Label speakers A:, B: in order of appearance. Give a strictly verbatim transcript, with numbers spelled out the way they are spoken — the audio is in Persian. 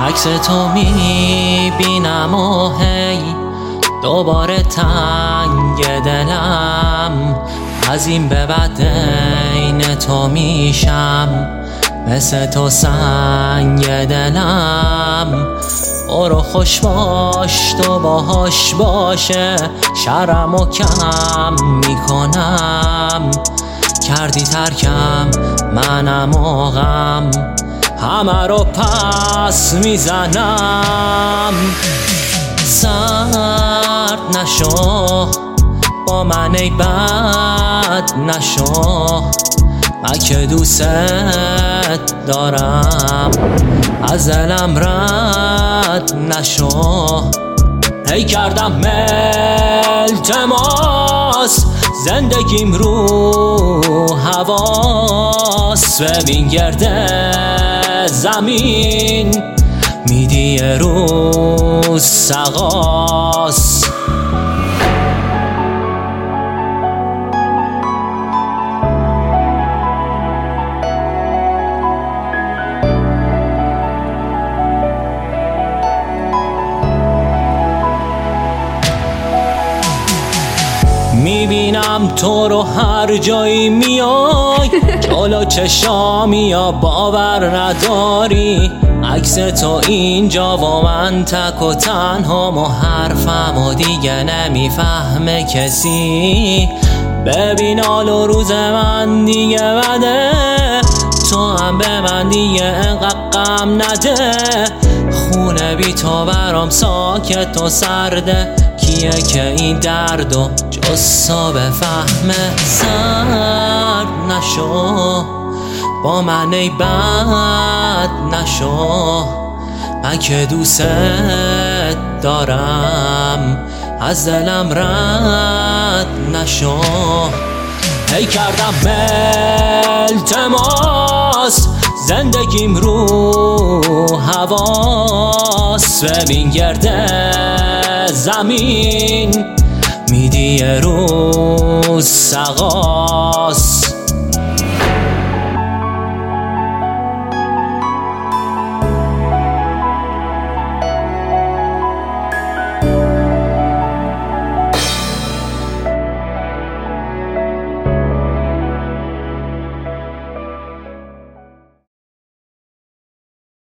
A: عکس تو میبینم و هی دوباره تنگ دلم، از این به بعد عین تو میشم، مثل تو سنگ دلم. برو خوش باش تو باهاش باشه، شرمو کم میکنم، کردی ترکم منم و غم، همه رو پس میزنم. سرد نشو با من ای بد نشو، من که دوست دارم، از دلم رد نشو. هی کردم التماس، زندگیم رو حواس، ببین گرده زمین میدی روز سقاس. میبینم تو رو هر جایی میای، جلو چشامی یا باور نداری، عکس تو اینجا و من تک و تنها، و حرفم و دیگه نمیفهمه کسی. ببین حال و روز من دیگه بده، تو هم به من دیگه انقدر غم نده. خونه بی تو برام ساکت و سرده، کیه که این دردو جز تو بفهمه؟ سرد نشو با من ای بد نشو، من که دوست دارم، از دلم رد نشو. هی کردم التماس، زندگیم رو حواس، ببین گرده زمین میدی روز سقاس.